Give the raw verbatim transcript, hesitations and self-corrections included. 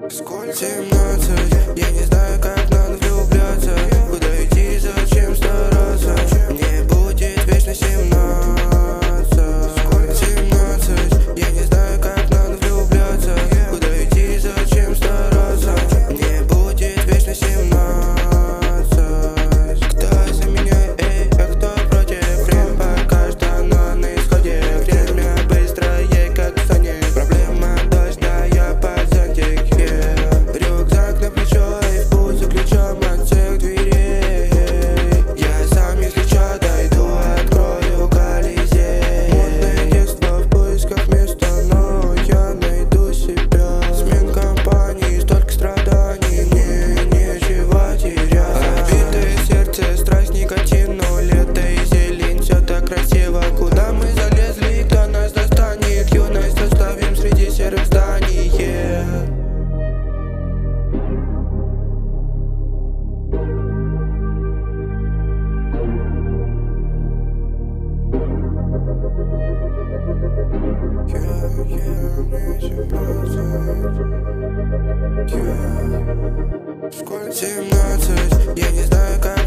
Сколько? семнадцать. Я не знаю, как надо влюбляться. Куда идти, зачем стараться? Мне будет вечно семнадцать. Сколько? семнадцать. Я не знаю, как надо влюбляться. Куда идти, зачем стараться? Мне будет вечно семнадцать. Кто за меня, эй, а кто против? Время пока что на исходе. Время быстрое, как в сане. Проблема дождь, да я под зонтике. Рюкзак на плечо и в путь за ключом от всех дверей. Я сам, если чё, дойду, открою Колизей. Мутное детство в поисках места, но я найду себя. Смен компании, столько страданий, мне нечего терять. Разбитое сердце, страсть, никотин, но лето и зелень, все так красиво. Куда мы залезли, кто нас достанет? Юность оставим среди серых зданий, yeah. Сколько? семнадцать. Я не знаю, как